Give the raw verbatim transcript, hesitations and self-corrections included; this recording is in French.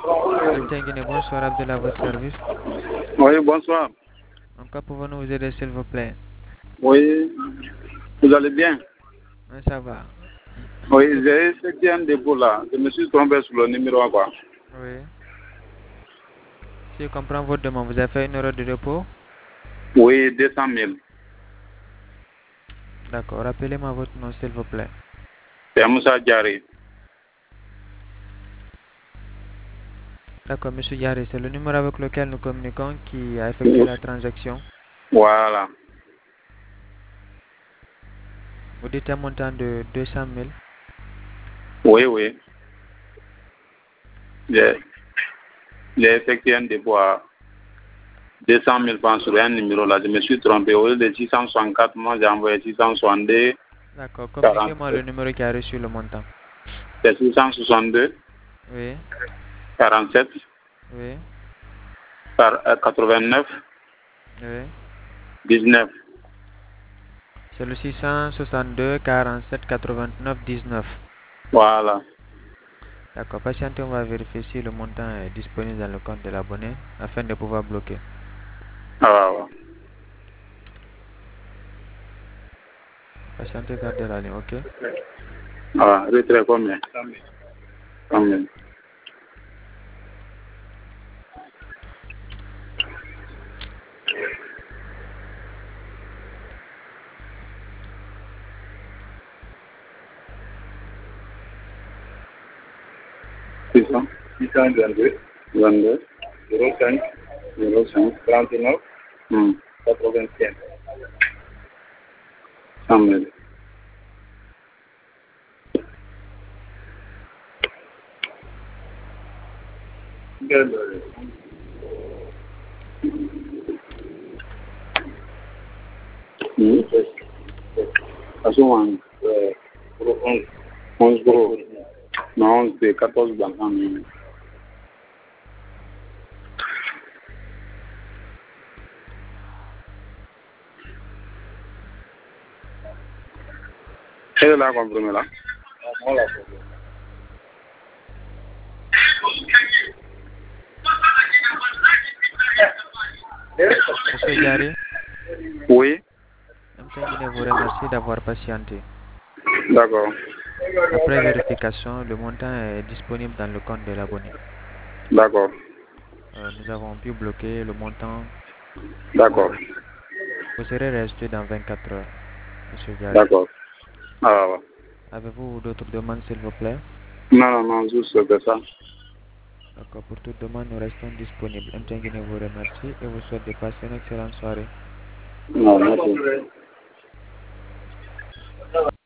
M T N Guinée, bonsoir, Abdel à votre service. Oui, bonsoir. En quoi pouvons-nous vous aider, s'il vous plaît? Oui, vous allez bien? Oui, ça va. Oui, j'ai effectué un dépôt là. Je me suis trompé sur le numéro quoi. Oui. Si je comprends votre demande, vous avez fait une erreur de dépôt? Oui, deux cent mille. D'accord, rappelez-moi votre nom, s'il vous plaît. C'est Moussa Diarry. D'accord, monsieur Yaré, c'est le numéro avec lequel nous communiquons qui a effectué la transaction. Voilà. Vous dites un montant de deux cent mille. Oui, oui. J'ai j'ai effectué un dépôt à deux cent mille francs sur un numéro là. Je me suis trompé. Au lieu de six cent soixante-quatre, moi j'ai envoyé six cent soixante-deux. D'accord, quarante. communiquez-moi le numéro qui a reçu le montant. C'est six cent soixante-deux, Oui, quarante-sept, oui, quatre-vingt-neuf, oui. dix-neuf. C'est le six cent soixante-deux, quarante-sept, quatre-vingt-neuf, dix-neuf. Voilà. D'accord, patientez, on va vérifier si le montant est disponible dans le compte de l'abonné afin de pouvoir bloquer. Ah, ouais. Patientez, gardez la ligne, ok? Ah, retrait combien? cent mille. six cents, six cent vingt-deux, vingt-deux, zéro cinq, zéro cinq, trente-neuf, hmm. quatre-vingt-quinze. cent mille. Hmm. À ce moment, euh, onze, onze gros. Non, onze, c'est quatorze blancs. C'est là qu'on prend là. Monsieur Yaré, Oui, M T N Guinée vous remercie d'avoir patienté. d'accord. Après vérification, le montant est disponible dans le compte de l'abonné. D'accord. Euh, nous avons pu bloquer le montant. D'accord. Vous, vous serez resté dans vingt-quatre heures, monsieur Yaré. D'accord. Ah, ouais. Avez-vous d'autres demandes, s'il vous plaît? Non, non, non, juste que ça. D'accord, pour toute demande, nous restons disponibles. M T N Guinée vous remercie et vous souhaite de passer une excellente soirée. Non, merci.